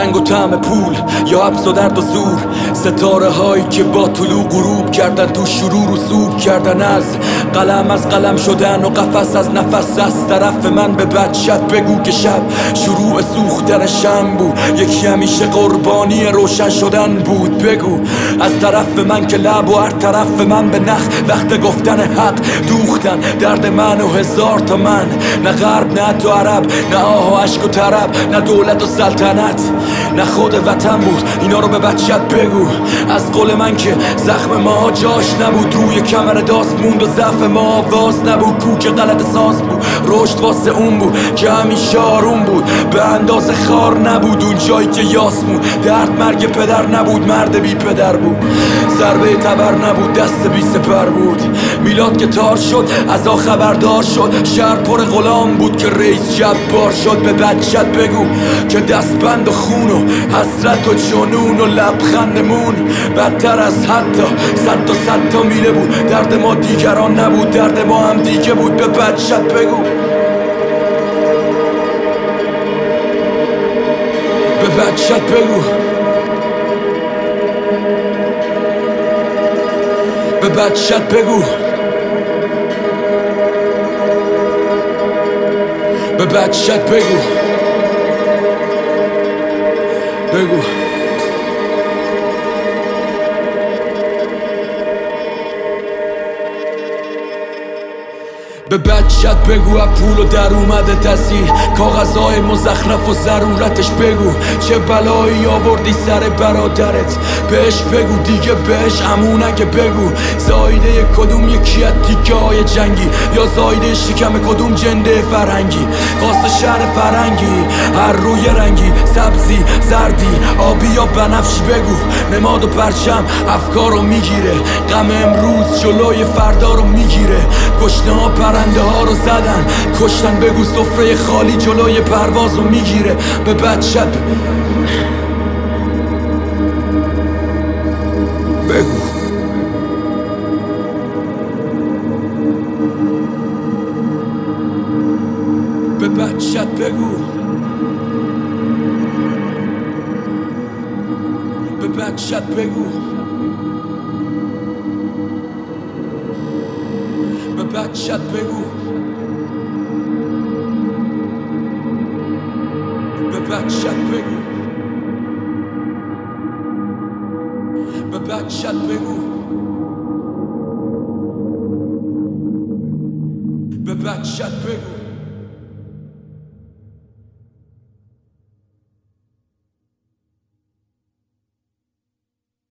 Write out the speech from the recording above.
رنگ و طعم پول یا حبس و درد و زور، ستاره هایی که با طلوع غروب کردن، تو شروع رسوب کردن، از قلم شدن و قفس از نفس. از طرف من به بچت بگو که شب شروع سوختن شم بود، یکی همیشه قربانی روشن شدن بود. بگو از طرف من که لب و هر طرف من به نخ وقت گفتن حق دوختن درد من و هزار تا من. نه غرب نه تو عرب، نه آه و عشق و طرب، نه دولت و سلطنت، نه خود وطن بود. اینا رو به بچت بگو از قول من که زخم ما جاش نبود، روی کمر داست موند و ضعف ما آواز نبود. کوک غلط ساز بود، رشد واسه اون بود که همیشه آروم بود، به اندازه خار نبود اون جایی که یاسمون. درد مرگ پدر نبود، مرد بی پدر بود، ضربه تبر نبود، دست بی سپر بود. میلاد که تار شد از خبردار شد، شهر پر غلام بود که رئیس جبار شد. به بچت بگو که دستبند و خون و حسرت و جنون و لبخندمون بدتر از حتی صد تا میله بود. درد ما دیگران نبود، درد ما هم دیگه بود. به بچت بگو، به بچت بگو، به بچت بگو، به بچت بگو، بگو. به بچت بگو از پول و در اومده تصیح، کاغذهای مزخرف و ضرورتش بگو. چه بلایی آوردی سر برادرت بهش بگو، دیگه بهش عمونگه بگو. زایده کدوم یکی از تیکه های جنگی، یا زایده شکم کدوم جنده فرهنگی. واسه شهر فرهنگی هر روی رنگی، سبزی زردی آبی یا بنفشی بگو. نماد و پرچم افکارو میگیره، غم امروز جلوی فردا رو میگیره. گشنه ها پرنده ها رو زدن کشتن، بگو سفره خالی جلوی پرواز رو میگیره. به بچت بگو، به بچت بگو، به بچت بگو، به بچت بگو، به بچت بگو، به بچت بگو، به بچت بگو.